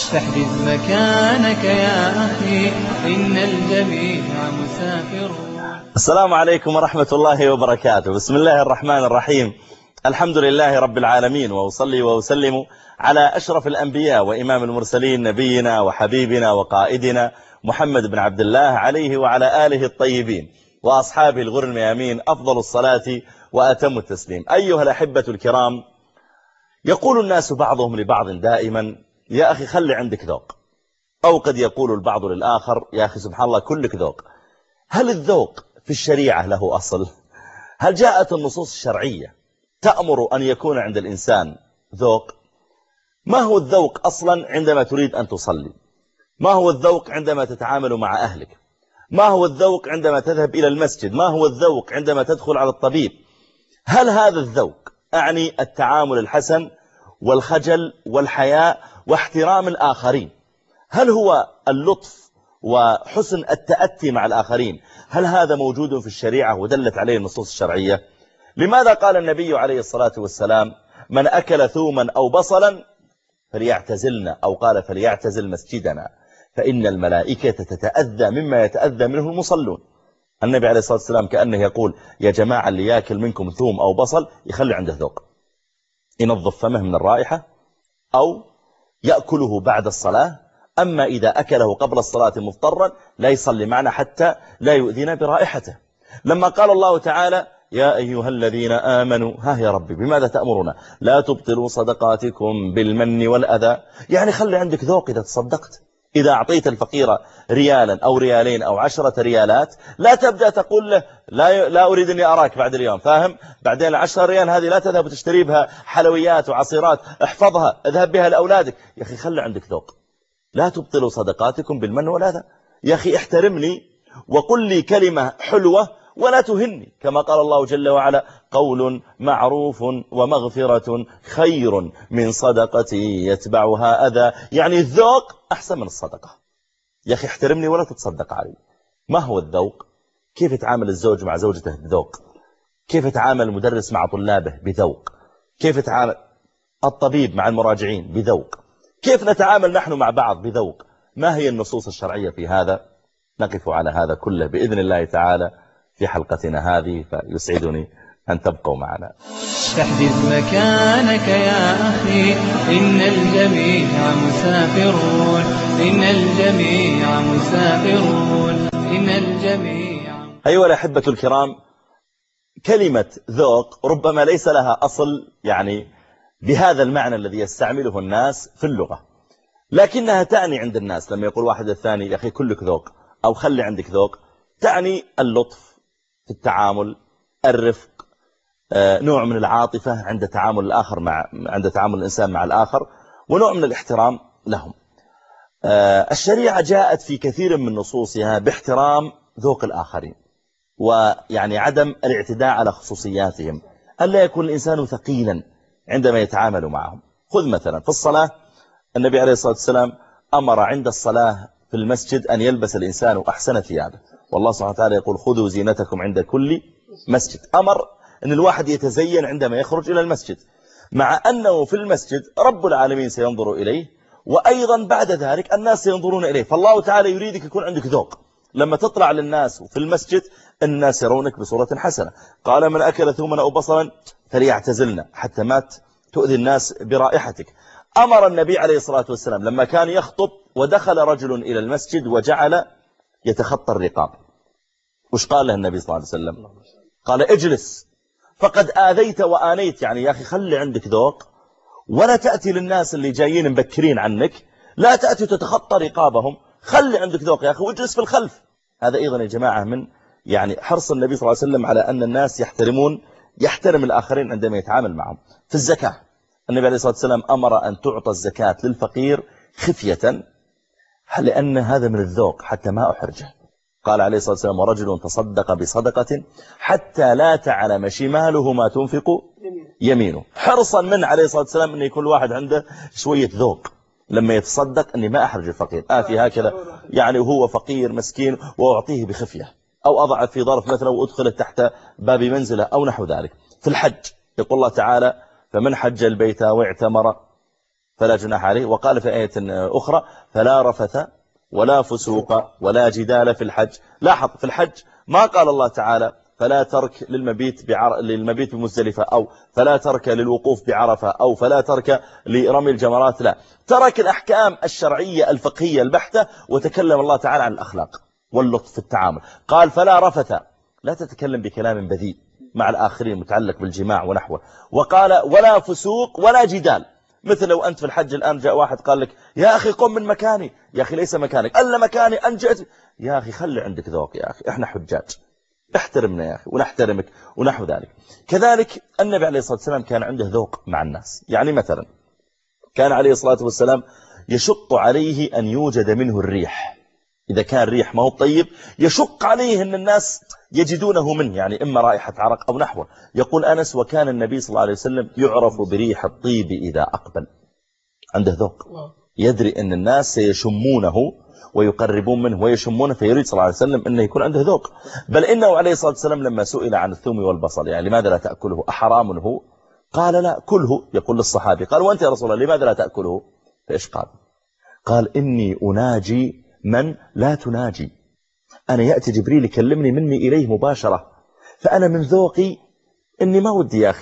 فاحجز مكانك يا أخي إن الجميع مسافرون. السلام عليكم ورحمة الله وبركاته. بسم الله الرحمن الرحيم. الحمد لله رب العالمين، وأصلي وأسلم على أشرف الأنبياء وإمام المرسلين نبينا وحبيبنا وقائدنا محمد بن عبد الله عليه وعلى آله الطيبين وأصحابه الغر الميامين أفضل الصلاة وأتم التسليم. أيها الأحبة الكرام، يقول الناس بعضهم لبعض دائما يا أخي خلي عندك ذوق، أو قد يقول البعض للآخر يا أخي سبحان الله كلك ذوق. هل الذوق في الشريعة له أصل؟ هل جاءت النصوص الشرعية تأمر أن يكون عند الإنسان ذوق؟ ما هو الذوق أصلا عندما تريد أن تصلي؟ ما هو الذوق عندما تتعامل مع أهلك؟ ما هو الذوق عندما تذهب إلى المسجد؟ ما هو الذوق عندما تدخل على الطبيب؟ هل هذا الذوق أعني التعامل الحسن والخجل والحياء واحترام الآخرين؟ هل هو اللطف وحسن التأتي مع الآخرين؟ هل هذا موجود في الشريعة ودلت عليه النصوص الشرعية؟ لماذا قال النبي عليه الصلاة والسلام من أكل ثوما أو بصلا فليعتزلنا، أو قال فليعتزل مسجدنا فإن الملائكة تتأذى مما يتأذى منه المصلون؟ النبي عليه الصلاة والسلام كأنه يقول يا جماعة اللي يأكل منكم ثوم أو بصل يخلي عنده ذوق، ينظف فمه من الرائحة أو يأكله بعد الصلاة، أما إذا أكله قبل الصلاة مضطرا لا يصلي معنا حتى لا يؤذينا برائحته. لما قال الله تعالى يا أيها الذين آمنوا ها يا ربي بماذا تأمرنا؟ لا تبطلوا صدقاتكم بالمن والأذى، يعني خلي عندك ذوق. إذا تصدقت، إذا أعطيت الفقير ريالا أو ريالين أو 10 ريالات، لا تبدأ تقول له لا أريد أني أراك بعد اليوم، فاهم؟ بعدين 10 ريال هذه لا تذهب تشتري بها حلويات وعصيرات، احفظها اذهب بها لأولادك. يا أخي خلي عندك ذوق. لا تبطلوا صدقاتكم بالمن والأذى، يا أخي احترمني وقل لي كلمة حلوة ولا تهني، كما قال الله جل وعلا قول معروف ومغفرة خير من صدقة يتبعها أذى، يعني الذوق أحسن من الصدقة. يا أخي احترمني ولا تتصدق علي. ما هو الذوق؟ كيف يتعامل الزوج مع زوجته بذوق؟ كيف يتعامل المدرس مع طلابه بذوق؟ كيف يتعامل الطبيب مع المراجعين بذوق؟ كيف نتعامل نحن مع بعض بذوق؟ ما هي النصوص الشرعية في هذا؟ نقف على هذا كله بإذن الله تعالى في حلقتنا هذه، فيسعدني أن تبقوا معنا. فاحجز مكانك يا أخي إن الجميع مسافرون، إن الجميع مسافرون، إن الجميع. أيها الأحبة الكرام، كلمة ذوق ربما ليس لها أصل يعني بهذا المعنى الذي يستعمله الناس في اللغة، لكنها تعني عند الناس لما يقول واحد الثاني يا أخي كلك ذوق أو خلي عندك ذوق، تعني اللطف في التعامل، الرفق، نوع من العاطفة عند تعامل الآخر عند تعامل الإنسان مع الآخر، ونوع من الاحترام لهم. الشريعة جاءت في كثير من نصوصها باحترام ذوق الآخرين، ويعني عدم الاعتداء على خصوصياتهم، ألا يكون الإنسان ثقيلا عندما يتعامل معهم. خذ مثلا في الصلاة، النبي عليه الصلاة والسلام أمر عند الصلاة في المسجد أن يلبس الإنسان أحسن ثيابه، والله سبحانه وتعالى يقول خذوا زينتكم عند كل مسجد. أمر أن الواحد يتزين عندما يخرج إلى المسجد، مع أنه في المسجد رب العالمين سينظر إليه، وأيضا بعد ذلك الناس سينظرون إليه، فالله تعالى يريدك يكون عندك ذوق لما تطلع للناس في المسجد، الناس يرونك بصورة حسنة. قال من أكل ثوما أو بصلا فليعتزلنا حتى ما تؤذي الناس برائحتك. أمر النبي عليه الصلاة والسلام لما كان يخطب ودخل رجل إلى المسجد وجعل يتخطى الرقاب، وش قال له النبي صلى الله عليه وسلم؟ قال اجلس فقد آذيت وآنيت، يعني يا أخي خلي عندك ذوق، ولا تأتي للناس اللي جايين مبكرين عنك لا تأتي تتخطى رقابهم، خلي عندك ذوق يا أخي واجلس في الخلف. هذا أيضا يا جماعة من يعني حرص النبي صلى الله عليه وسلم على أن الناس يحترم الآخرين عندما يتعامل معهم. في الزكاة النبي عليه الصلاة والسلام أمر أن تعطى الزكاة للفقير خفية، لأن هذا من الذوق حتى ما أحرجه. قال عليه الصلاة والسلام ورجل تصدق بصدقة حتى لا تعلم شماله ما تنفق يمينه، حرصا من عليه الصلاة والسلام أن يكون الواحد عنده شوية ذوق لما يتصدق، أني ما أحرج الفقير، آتي هكذا يعني وهو فقير مسكين وأعطيه بخفية، أو أضع في ظرف مثلا وأدخله تحت باب منزله أو نحو ذلك. في الحج يقول الله تعالى فمن حج البيت واعتمر فلا جناح عليه. وقال في آية أخرى فلا رفث ولا فسوق ولا جدال في الحج. لاحظ في الحج ما قال الله تعالى فلا ترك للمبيت بمزدلفة، أو فلا ترك للوقوف بعرفة، أو فلا ترك لرمي الجمرات. لا، ترك الأحكام الشرعية الفقهية البحتة وتكلم الله تعالى عن الأخلاق واللطف في التعامل. قال فلا رفث، لا تتكلم بكلام بذيء مع الآخرين متعلق بالجماع ونحوه. وقال ولا فسوق ولا جدال، مثل لو أنت في الحج الآن جاء واحد قال لك يا أخي قم من مكاني، يا أخي ليس مكانك ألا مكاني أنجأت، يا أخي خلي عندك ذوق، يا أخي إحنا حجاج، احترمنا يا أخي ونحترمك ونحو ذلك. كذلك النبي عليه الصلاة والسلام كان عنده ذوق مع الناس. يعني مثلا كان عليه الصلاة والسلام يشق عليه أن يوجد منه الريح، إذا كان ريح ما هو طيب يشق عليه أن الناس يجدونه منه، يعني إما رائحة عرق أو نحوه. يقول أنس وكان النبي صلى الله عليه وسلم يعرف بريح الطيب إذا أقبل. عنده ذوق، يدري أن الناس سيشمونه ويقربون منه ويشمونه، فيريد صلى الله عليه وسلم أنه يكون عنده ذوق. بل إنه عليه الصلاة والسلام لما سئل عن الثوم والبصل، يعني لماذا لا تأكله أحرام هو؟ قال لا كله. يقول للصحابي قال وأنت يا رسول الله لماذا لا تأكله؟ فإيش قال؟ قال إني أناجي من لا تناجي، أنا يأتي جبريل يكلمني مني إليه مباشرة، فأنا من ذوقي إني ما ودي يا أخي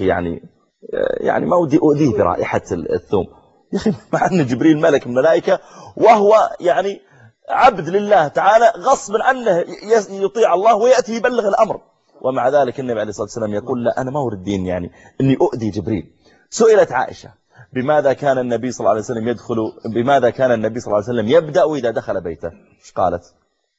يعني ما ودي أؤذيه برائحة الثوم. يا أخي مع أن جبريل ملك من الملائكة وهو يعني عبد لله تعالى غصب عنه يطيع الله ويأتي يبلغ الأمر، ومع ذلك النبي عليه الصلاة والسلام يقول لا أنا ما أريد دين يعني إني أؤذي جبريل. سئلت عائشة بماذا كان النبي صلى الله عليه وسلم بماذا كان النبي صلى الله عليه وسلم يبدأ إذا دخل بيته؟ ايش قالت؟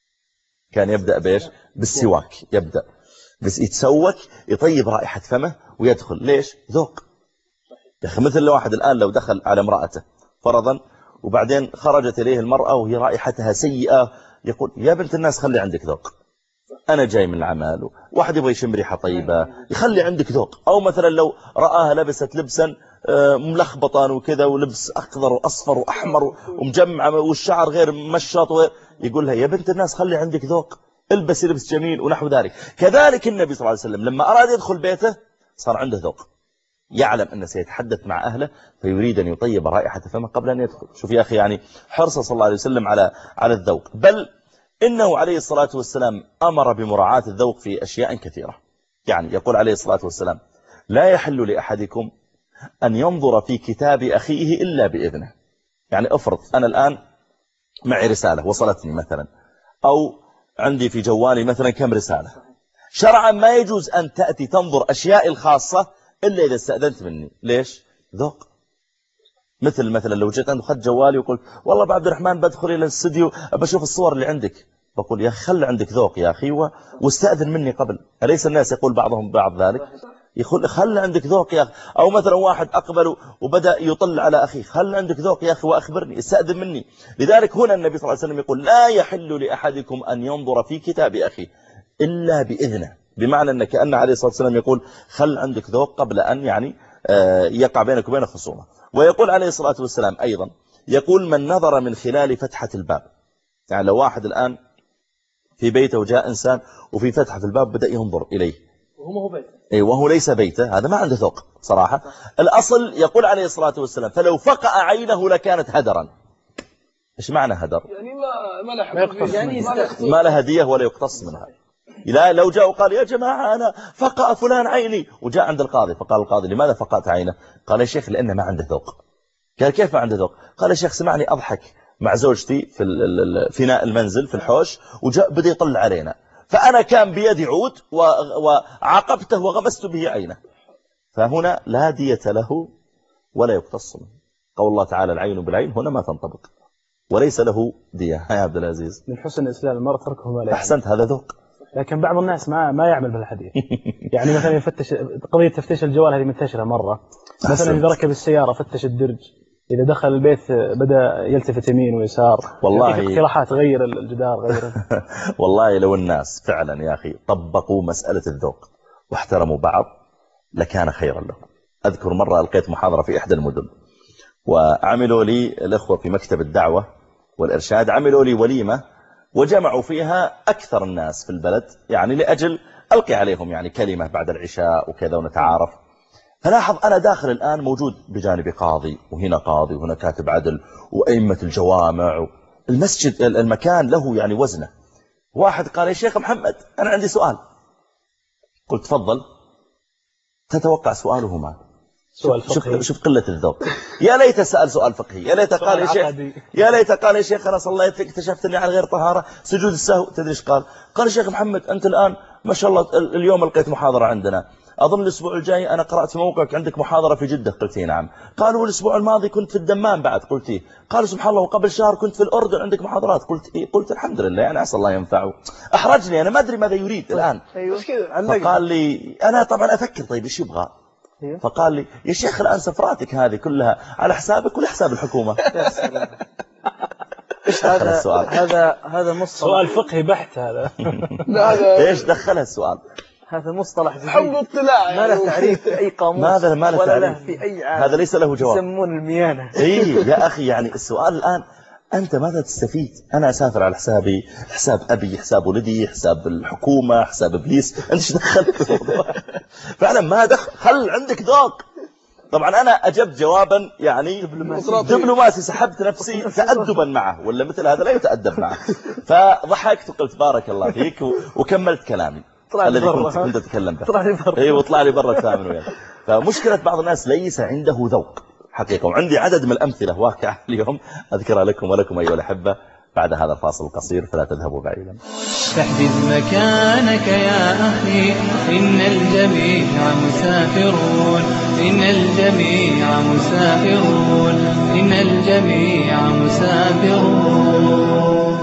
كان يبدأ بإيش؟ بالسواك. يبدأ بس يتسوك يطيب رائحة فمه ويدخل. ليش؟ ذوق. يا أخي مثل واحد الآن لو دخل على امرأته فرضا وبعدين خرجت إليه المرأة وهي رائحتها سيئة، يقول يا بنت الناس خلي عندك ذوق، أنا جاي من العمل، واحد يبغى يشم ريحة طيبة يخلي عندك ذوق. أو مثلا لو رآها لبست لبسا ملخبطا وكذا ولبس أخضر وأصفر وأحمر ومجمع والشعر غير مشط، يقول لها يا بنت الناس خلي عندك ذوق، البسي لبس جميل ونحو ذلك. كذلك النبي صلى الله عليه وسلم لما أراد يدخل بيته صار عنده ذوق، يعلم أنه سيتحدث مع أهله فيريد أن يطيب رائحة فمه قبل أن يدخل. شوف يا أخي يعني حرص صلى الله عليه وسلم على الذوق. بل إنه عليه الصلاة والسلام أمر بمراعاة الذوق في أشياء كثيرة. يعني يقول عليه الصلاة والسلام لا يحل لأحدكم أن ينظر في كتاب أخيه إلا بإذنه. يعني أفرض أنا الآن معي رسالة وصلتني مثلا، أو عندي في جوالي مثلا كم رسالة، شرعا ما يجوز أن تأتي تنظر أشياء الخاصة إلا إذا استأذنت مني. ليش؟ ذوق. مثلا لو جيت أنا أخذت جوالي وقلت والله أبو عبد الرحمن بدخل إلى الاستديو بشوف الصور اللي عندك، بقول يا أخي خلي عندك ذوق يا أخي واستأذن مني قبل. أليس الناس يقول بعضهم بعض ذلك؟ يقول خلي عندك ذوق يا أخي. أو مثلا واحد أقبل وبدأ يطل على أخيه، خلي عندك ذوق يا أخي وأخبرني، استأذن مني. لذلك هنا النبي صلى الله عليه وسلم يقول لا يحل لأحدكم أن ينظر في كتاب أخيه إلا بإذنه، بمعنى أن كأن عليه الصلاة والسلام يقول خل عندك ذوق قبل أن يعني يقع بينك وبين خصومه. ويقول عليه الصلاة والسلام أيضا يقول من نظر من خلال فتحة الباب، يعني لو واحد الآن في بيته وجاء إنسان وفي فتحة في الباب بدأ ينظر إليه وهو ليس بيته، هذا ما عنده ذوق صراحة. الأصل يقول عليه الصلاة والسلام فلو فقأ عينه لكانت هدرا. إيش معنى هدر؟ يعني ما له هدية ولا يقتص منها. لا لو جاء وقال يا جماعة أنا فقأ فلان عيني، وجاء عند القاضي فقال القاضي لماذا فقأت عينه؟ قال يا شيخ لأنه ما عنده ذوق. قال كيف ما عنده ذوق؟ قال يا شيخ سمعني أضحك مع زوجتي في فناء المنزل في الحوش وجاء بدأ يطلع علينا، فأنا كان بيدي عود وعاقبته وغمست به عينه، فهنا لا دية له ولا يقتص منه. قول الله تعالى العين بالعين هنا ما تنطبق وليس له دية. يا عبد العزيز من حسن الإسلام المرء تركه ما لا. أحسنت، هذا ذوق. لكن بعض الناس ما يعمل بالحديث. يعني مثلا يفتش قضية تفتيش الجوال هذه منتشرة مرة، مثلا إذا ركب السيارة فتش الدرج، إذا دخل البيت بدأ يلتفت يمين ويسار، والله اقتراحات غير الجدار غير والله لو الناس فعلا يا أخي طبقوا مسألة الذوق واحترموا بعض لكان خيرا لهم. أذكر مرة ألقيت محاضرة في إحدى المدن وعملوا لي الأخوة في مكتب الدعوة والإرشاد عملوا لي وليمة وجمعوا فيها أكثر الناس في البلد، يعني لأجل ألقي عليهم يعني كلمة بعد العشاء وكذا ونتعارف. فلاحظ أنا داخل الآن موجود بجانبي قاضي، وهنا قاضي، وهنا كاتب عدل، وأئمة الجوامع. المسجد المكان له يعني وزنه. واحد قال يا شيخ محمد أنا عندي سؤال. قلت تفضل. تتوقع سؤاله ما؟ سؤال فقهي. شوف قلة الذوق. يا ليت سأل سؤال فقهي، يا ليت قال يا شيخ، يا ليت قال يا شيخ أنا صليت اكتشفت أني على غير طهارة، سجود السهو. تدري ايش قال؟ قال يا شيخ محمد أنت الآن ما شاء الله اليوم لقيت محاضرة عندنا، أظن الأسبوع الجاي أنا قرأت في موقعك عندك محاضرة في جدة. قلت نعم. قالوا الأسبوع الماضي كنت في الدمام بعد. قلت إيه. قالوا سبحان الله وقبل شهر كنت في الأردن عندك محاضرات. قلت إيه. قلت الحمد لله يعني عسى الله ينفعه. أحرجني أنا ما أدري ماذا يريد الآن. فقال لي أنا طبعا أفكر طيب إيش يبغى. فقال لي يا شيخ الآن سفراتك هذه كلها على حسابك ولا حساب الحكومة؟ هذا مصطلح سؤال فقهي بحت هذا. ايش دخلها السؤال؟ هذا مصطلح جديد حب اطلاع ما له تعريف في أي قاموس ماذا ما له ولا تعريف له في أي عالم. هذا ليس له جواب. يسمون الميانة. اي يا أخي يعني السؤال الآن أنت ماذا تستفيد؟ أنا أسافر على حسابي، حساب أبي، حساب ولدي، حساب الحكومة، حساب إبليس. أنت ايش دخلت في الموضوع؟ فعلا ما دخل. خل عندك ذوق. طبعا أنا أجبت جوابا يعني دبلوماسي، سحبت نفسي تأدبا معه، ولا مثل هذا لا يتأدب معه. فضحكت وقلت بارك الله فيك وكملت كلامي الذي كنت أتكلم به. اي وطلع لي برا الثامن وياه. فمشكلة بعض الناس ليس عنده ذوق حقيقة. وعندي عدد من الأمثلة واقعة اليوم أذكرها لكم ولكم أيها الأحبة بعد هذا الفاصل القصير، فلا تذهبوا بعيدا. فاحجز مكانك يا أخي إن الجميع مسافرون، إن الجميع مسافرون، إن الجميع مسافرون.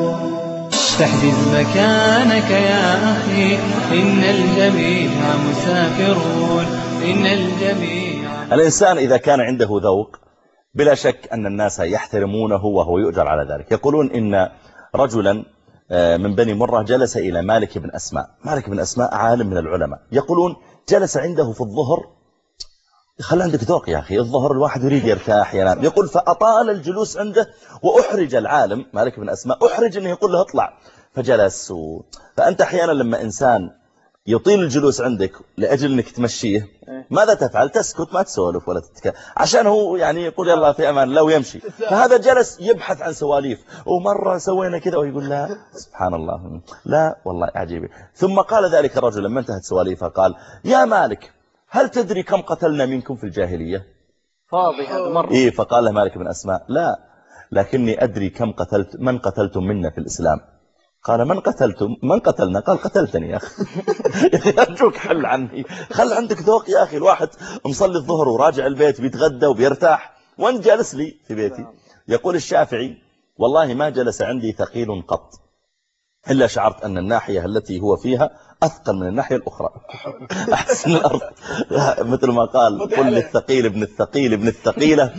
فاحجز مكانك يا أخي إن الجميع مسافرون، إن الجميع. الإنسان إذا كان عنده ذوق بلا شك أن الناس يحترمونه وهو يؤجر على ذلك. يقولون إن رجلا من بني مرة جلس إلى مالك بن أسماء. مالك بن أسماء عالم من العلماء. يقولون جلس عنده في الظهر. خلي عندك ذوق يا أخي، الظهر الواحد يريد يرتاح ينام. يقول فأطال الجلوس عنده وأحرج العالم مالك بن أسماء، أحرج أنه يقول له اطلع. فجلس فأنت أحيانا لما إنسان يطيل الجلوس عندك لأجل أنك تمشيه ماذا تفعل؟ تسكت ما تسولف ولا تتكلم عشان هو يعني يقول يلا في أمان الله ويمشي. فهذا جلس يبحث عن سواليف، ومرة سوينا كذا ويقول لا سبحان الله لا والله عجيب. ثم قال ذلك الرجل لما انتهت سواليفه قال يا مالك هل تدري كم قتلنا منكم في الجاهلية؟ فاضي هذا مرة. إيه. فقال له مالك بن أسماء لا لكني أدري كم من قتلتم منا في الإسلام. قال من قتلتم؟ من قتلنا؟ قال قتلتني يا أخي. أرجوك حل عني، خل عندك ذوق يا أخي. الواحد مصلي الظهر وراجع البيت بيتغدى وبيرتاح وانت جالس لي في بيتي. يقول الشافعي والله ما جلس عندي ثقيل قط إلا شعرت أن الناحية التي هو فيها أثقل من الناحية الأخرى. أحسن الأرض مثل ما قال قل للثقيل ابن الثقيل ابن الثقيلة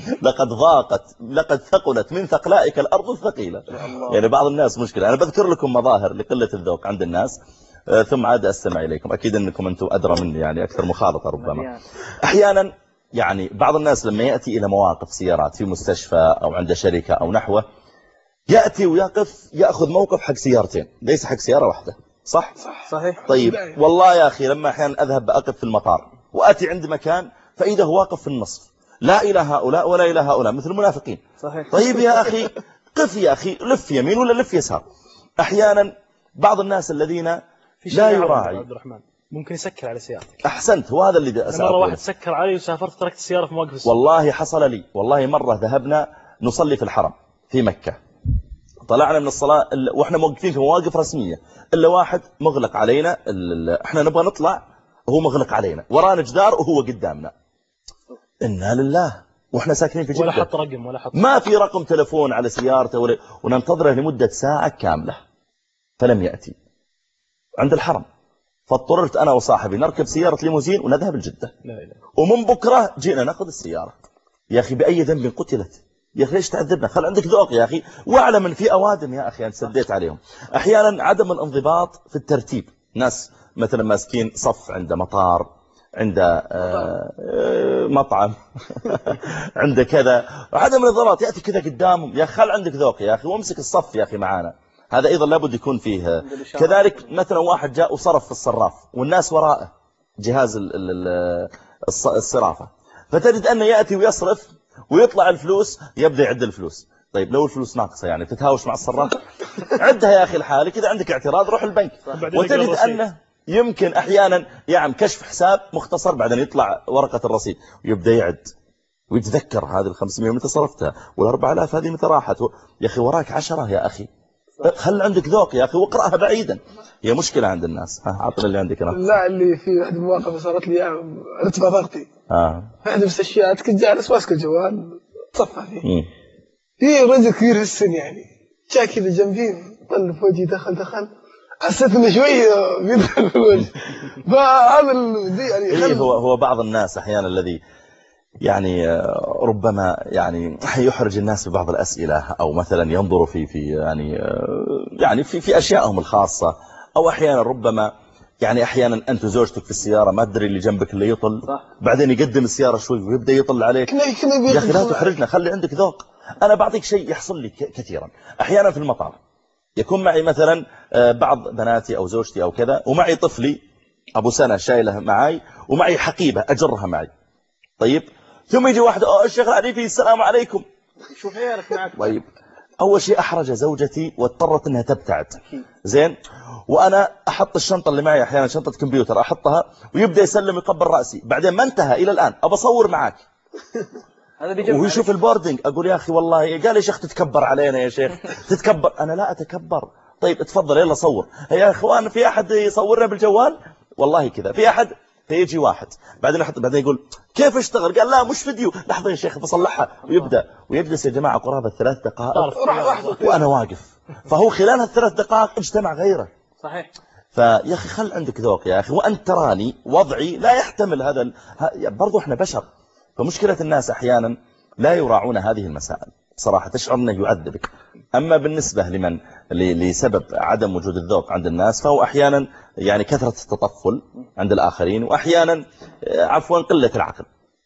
لقد ثقلت من ثقلائك الأرض الثقيلة. يعني بعض الناس مشكلة. أنا بذكر لكم مظاهر لقلة الذوق عند الناس ثم عاد أستمع إليكم. أكيد أنكم أنتم أدرى مني يعني أكثر مخالطة ربما. أحيانا يعني بعض الناس لما يأتي إلى مواقف سيارات في مستشفى أو عند شركة أو نحوه يأتي ويقف يأخذ موقف حق سيارتين ليس حق سيارة واحدة. صح؟ صحيح. طيب والله يا أخي لما أحيانا أذهب أقف في المطار وأتي عند مكان فإذا هو واقف في النصف لا إلى هؤلاء ولا إلى هؤلاء مثل المنافقين. صحيح. طيب يا أخي قف يا أخي، لف يمين ولا لف يسار. أحيانا بعض الناس الذين لا يراعي عبد الرحمن ممكن يسكر على سيارتك. أحسنت. وهذا اللي مرة واحد سكر علي وسافرت تركت السيارة في مواقف السيارة. والله حصل لي. والله مرة ذهبنا نصلي في الحرم في مكة، طلعنا من الصلاة وإحنا موقفين في مواقف رسمية إلا واحد مغلق علينا إحنا نبغى نطلع وهو مغلق علينا، ورانا جدار وهو قدامنا. إنا لله. وإحنا ساكنين في جدة ولا حط رقم ولا حط ما في رقم تلفون على سيارته وننتظره لمدة ساعة كاملة فلم يأتي عند الحرم. فاضطررت أنا وصاحبي نركب سيارة ليموزين ونذهب لجدة. ومن بكرة جينا نأخذ السيارة. يا أخي بأي ذنب قتلت؟ يا أخي ليش تعذبنا؟ خل عندك ذوق يا أخي. واعلم ان في أوادم يا أخي أنت سديت عليهم. أحيانا عدم الانضباط في الترتيب. ناس مثلا ماسكين صف عند مطار، عند مطعم عند كذا، عدم الانضباط يأتي كذا قدامهم. يا أخي خل عندك ذوق يا أخي وامسك الصف يا أخي معانا. هذا أيضا لابد يكون فيه. كذلك مثلا واحد جاء وصرف في الصراف والناس وراءه جهاز الصرافة، فتجد أنه يأتي ويصرف ويطلع الفلوس، يبدأ يعد الفلوس. طيب لو الفلوس ناقصة يعني تتهاوش مع الصراف، عدها يا أخي الحالي، كذا عندك اعتراض روح البنك. وتجد أنه يمكن أحيانا يعني كشف حساب مختصر، بعدين يطلع ورقة الرصيد ويبدأ يعد ويتذكر هذه ال500 متى صرفتها، وال4000 هذه متى راحت. يا أخي وراك 10 يا أخي، خل عندك ذوق يا أخي واقرأها بعيدا. هي مشكلة عند الناس. عطنا اللي عندك أنا. لا، اللي في واحد المواقف صارت لي ارتفاع ضغطي في احد المستشفيات، كنت جالس ماسك الجوال صفى فيه في رجل كبير في السن يعني، جاء كذا جنبي طل في وجهي، دخل حسيت انه شوي بيدخل في الوجه. فهذا يعني هو بعض الناس احيانا الذي يعني ربما يعني يحرج الناس ببعض الأسئلة، أو مثلا ينظر في يعني في أشيائهم الخاصة، أو أحيانا ربما يعني أحيانا أنت زوجتك في السيارة ما تدري اللي جنبك اللي يطل، بعدين يقدم السيارة شوي ويبدأ يطل عليك. يا أخي لا تحرجنا، خلي عندك ذوق. أنا بعطيك شيء يحصل لي كثيرا أحيانا في المطار، يكون معي مثلا بعض بناتي أو زوجتي أو كذا، ومعي طفلي أبو سنة شايله معي، ومعي حقيبة أجرها معي. طيب ثم يجي واحد الشيخ العريفي السلام عليكم، شوف عيالك معك. طيب أول شيء أحرج زوجتي واضطرت أنها تبتعد، زين، وأنا أحط الشنطة اللي معي أحيانا شنطة كمبيوتر أحطها، ويبدأ يسلم يقبل رأسي، بعدين ما انتهى إلى الآن أبى أصور معك، وهو يشوف البوردنج. أقول يا أخي والله، قال يا شيخ تتكبر علينا يا شيخ تتكبر. أنا لا أتكبر. طيب اتفضل يلا صور. يا إخوان في أحد يصورنا بالجوال؟ والله كذا في أحد. فيجي واحد بعدين يقول كيف اشتغل؟ قال لا مش فيديو، لحظة يا شيخ بصلحها، ويبدأ ويجلس يا جماعة قرابة 3 دقائق وأنا واقف، فهو خلال ال3 دقائق اجتمع غيره. صحيح. فيا أخي خل عندك ذوق يا أخي، وأنت تراني وضعي لا يحتمل هذا برضو احنا بشر. فمشكلة الناس أحيانا لا يراعون هذه المسائل صراحة، تشعر أنه يعذبك. أما بالنسبة لمن لسبب عدم وجود الذوق عند الناس، فهو أحيانا يعني كثرة التطفل عند الآخرين، وأحيانا عفوا قلة العقل.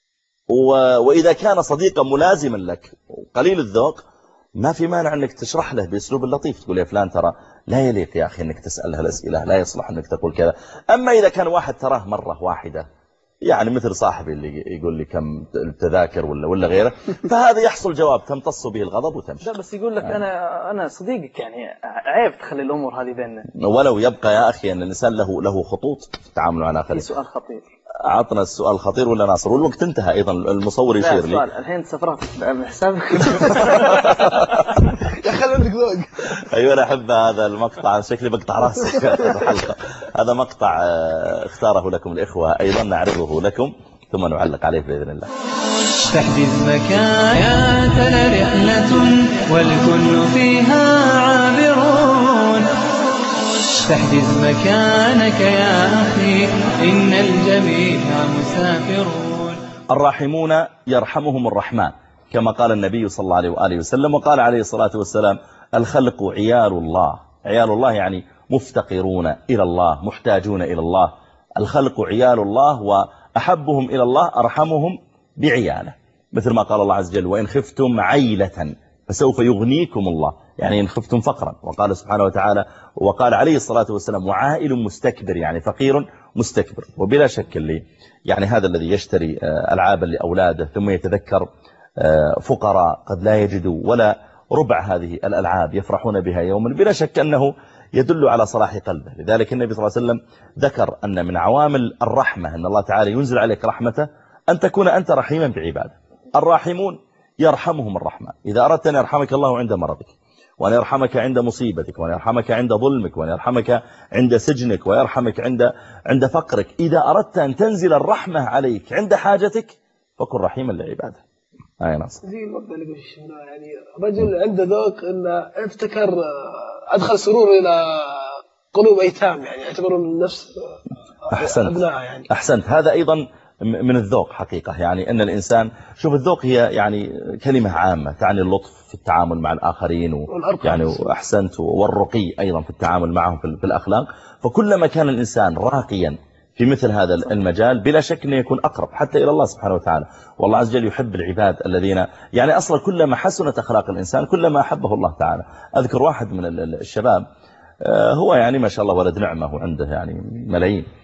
وإذا كان صديقا ملازما لك وقليل الذوق، ما في مانع أنك تشرح له بأسلوب لطيف، تقول يا فلان ترى لا يليق يا أخي أنك تسأل هالأسئلة، لا يصلح أنك تقول كذا. أما إذا كان واحد تراه مرة واحدة، يعني مثل صاحبي اللي يقول لي كم التذاكر ولا غيره، فهذا يحصل جواب تمتص به الغضب وتمشي. لا بس يقول لك أنا صديقك، يعني عيب تخلي الأمور هذه بيننا. ولو يبقى يا أخي أن الإنسان له خطوط في التعامل مع الآخرين. سؤال خطير. عطنا السؤال الخطير ولا ناصر؟ والوقت انتهى أيضا، المصور يشير لي. الحين سفرات من حسابك. يا خلي عندك ذوق. أيوة أنا أحب هذا المقطع، شكلي بقطع راسك في الحلقة. هذا مقطع اختاره لكم الإخوة، أيضا نعرضه لكم ثم نعلق عليه بإذن الله. تحجز مكانتنا رحلة والكل فيها عابرون، تحجز مكانك يا أخي إن الجميع مسافرون. الراحمون يرحمهم الرحمن، كما قال النبي صلى الله عليه وآله وسلم. وقال عليه الصلاة والسلام الخلق عيال الله. عيال الله يعني مفتقرون إلى الله، محتاجون إلى الله. الخلق عيال الله، وأحبهم إلى الله أرحمهم بعياله، مثل ما قال الله عز وجل وإن خفتم عيلة فسوف يغنيكم الله، يعني إن خفتم فقرا. وقال سبحانه وتعالى، وقال عليه الصلاة والسلام وعائل مستكبر، يعني فقير مستكبر. وبلا شك اللي يعني هذا الذي يشتري ألعابا لأولاده ثم يتذكر فقراء قد لا يجدوا ولا ربع هذه الألعاب يفرحون بها يوما، بلا شك أنه يدل على صلاح قلبه. لذلك النبي صلى الله عليه وسلم ذكر أن من عوامل الرحمة أن الله تعالى ينزل عليك رحمته أن تكون أنت رحيما بعباده. الراحمون يرحمهم الرحمن. إذا أردت أن يرحمك الله عند مرضك، وأن يرحمك عند مصيبتك، وأن يرحمك عند ظلمك، وأن يرحمك عند سجنك، ويرحمك عند فقرك، إذا أردت أن تنزل الرحمة عليك عند حاجتك فكن رحيما لعباده. أي ناصر. زي المبدأ اللي قلنا، يعني رجل عنده ذوق إنه ابتكر أدخل سرور إلى قلوب أيتام، يعني يعتبرون نفس أبناء. يعني أحسنت. هذا أيضا من الذوق حقيقة، يعني أن الإنسان، شوف الذوق هي يعني كلمة عامة تعني اللطف في التعامل مع الآخرين، يعني وأحسنت، والرقي أيضا في التعامل معهم في الأخلاق. فكلما كان الإنسان راقيا في مثل هذا المجال بلا شك أنه يكون أقرب حتى إلى الله سبحانه وتعالى. والله عز وجل يحب العباد الذين يعني أصلا كلما حسنت أخلاق الإنسان كلما أحبه الله تعالى. أذكر واحد من الشباب، هو يعني ما شاء الله ولد نعمة وعنده يعني ملايين،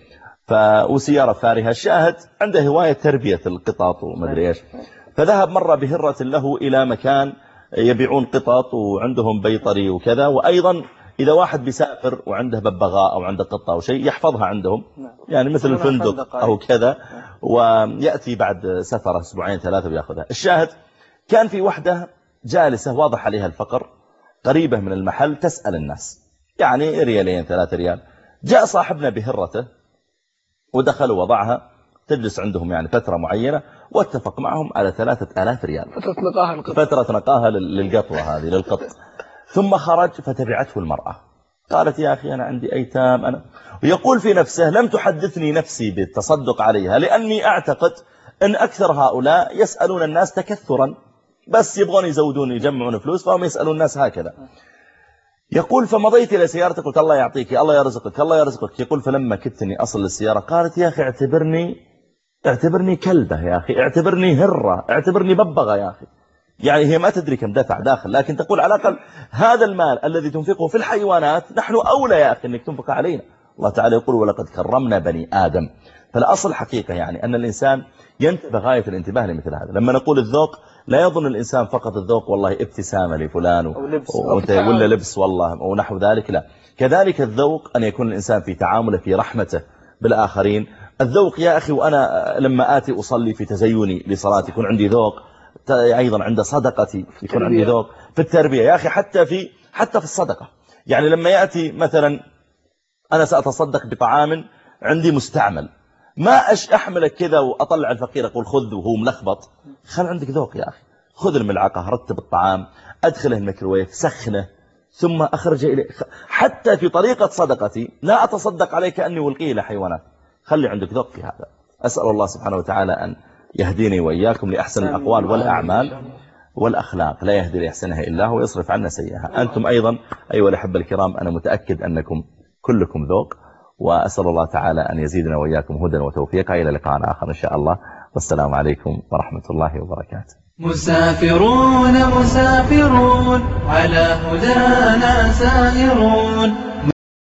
وسيارة فارهة. الشاهد عنده هواية تربية القطط ومدري إيش. فذهب مرة بهرة له إلى مكان يبيعون قطط وعندهم بيطري وكذا، وأيضا إذا واحد بيسافر وعنده ببغاء أو عنده قطة أو شيء يحفظها عندهم، يعني مثل الفندق أو كذا، ويأتي بعد سفرة 2 3 بيأخذها. الشاهد كان في وحدة جالسة واضح عليها الفقر قريبة من المحل تسأل الناس، يعني 2 3 ريال. جاء صاحبنا بهرته ودخل ووضعها تجلس عندهم يعني فترة معينة، واتفق معهم على 3000 ريال فترة نقاها للقطوة هذه للقط. ثم خرج فتبعته المرأة، قالت يا أخي أنا عندي أيتام أنا، ويقول في نفسه لم تحدثني نفسي بالتصدق عليها، لأني أعتقد أن أكثر هؤلاء يسألون الناس تكثرا، بس يبغون يزودون يجمعون فلوس فهم يسألون الناس هكذا. يقول فمضيت إلى سيارتي قلت الله يعطيك الله يرزقك الله يرزقك. يقول فلما كدتني أصل للسيارة قالت يا أخي اعتبرني كلبة يا أخي، اعتبرني هرة، اعتبرني ببغة يا أخي. يعني هي ما تدري كم دفع داخل، لكن تقول على الأقل هذا المال الذي تنفقه في الحيوانات نحن أولى يا أخي أنك تنفق علينا. الله تعالى يقول ولقد كرمنا بني آدم. فالأصل حقيقة يعني أن الإنسان ينتبه غاية الانتباه لمثل هذا. لما نقول الذوق لا يظن الإنسان فقط الذوق والله ابتسامة لفلان ولا لبس والله ونحو ذلك، لا. كذلك الذوق أن يكون الإنسان في تعامله في رحمته بالآخرين. الذوق يا أخي وأنا لما آتي أصلي في تزيني لصلاتي يكون عندي ذوق، أيضا عند صدقتي يكون عندي ذوق، في التربية يا أخي حتى في الصدقة. يعني لما يأتي مثلا أنا سأتصدق بطعام عندي مستعمل، ما أحملك كذا وأطلع الفقير أقول خذ وهو ملخبط. خل عندك ذوق يا أخي، خذ الملعقة رتب الطعام أدخله الميكروويف سخنه ثم أخرجه إليه. حتى في طريقة صدقتي لا أتصدق عليك أني ألقيه لحيوانات، خلي عندك ذوق في هذا. أسأل الله سبحانه وتعالى أن يهديني وإياكم لأحسن الأقوال والأعمال والأخلاق، لا يهدي لأحسنها إلا هو يصرف عنا سيئها. أنتم أيضا أيها الأحبة الكرام أنا متأكد أنكم كلكم ذوق، وأسأل الله تعالى أن يزيدنا وإياكم هدى وتوفيقا. إلى لقاء آخر إن شاء الله، والسلام عليكم ورحمة الله وبركاته. مسافرون على هدانا سائرون.